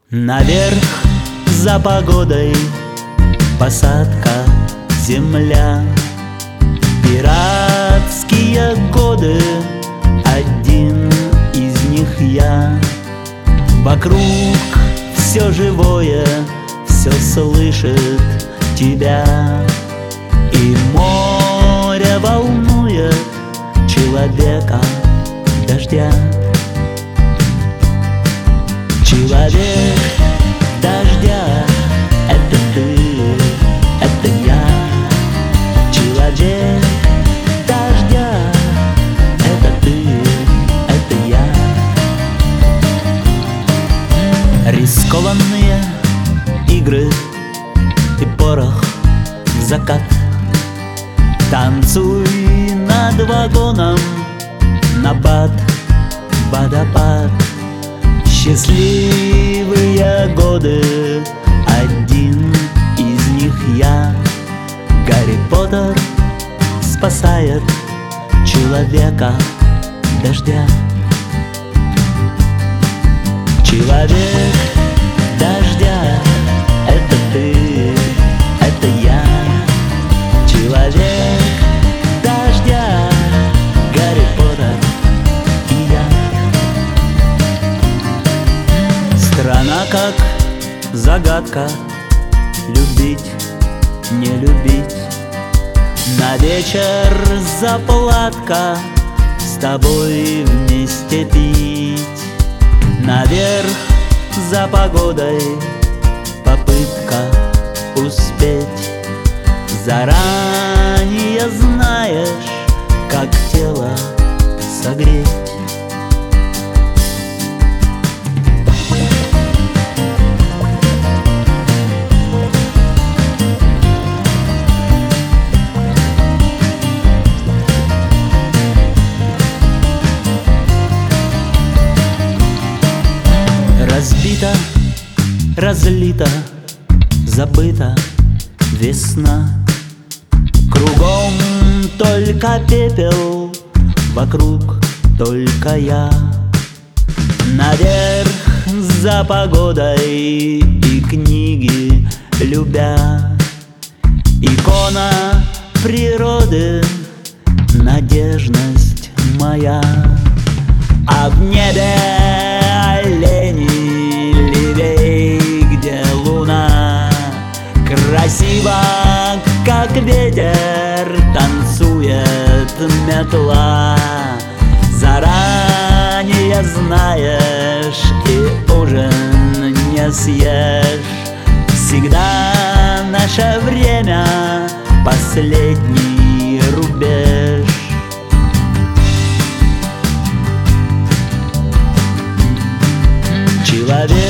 Наверх за погодой посадка, земля, пиратские годы, один из них я. Вокруг все живое, все слышит тебя, и море волнует человека дождя. Человек дождя — это ты, это я. Человек дождя — это ты, это я. Рискованные игры и порох в закат. Танцуй над вагоном, набат, водопад. Счастливые годы, один из них я. Гарри Поттер спасает человека дождя. Человек дождя — это ты, это я. Человек дождя, Гарри Поттер и я. Страна как загадка, любить, не любить. На вечер заплатка, с тобой вместе пить. Наверх за погодой попытка успеть. Заранее знаешь, как тело согреть. Разбита, разлита, забыта весна. Кругом только пепел, вокруг только я. Наверх за погодой и книги любя. Икона природы, надежность моя. А в небе олени, левей, где луна. Красиво, как ветер, танцует метла. Заранее знаешь и ужин не съешь. Всегда наше время — последний рубеж. Человек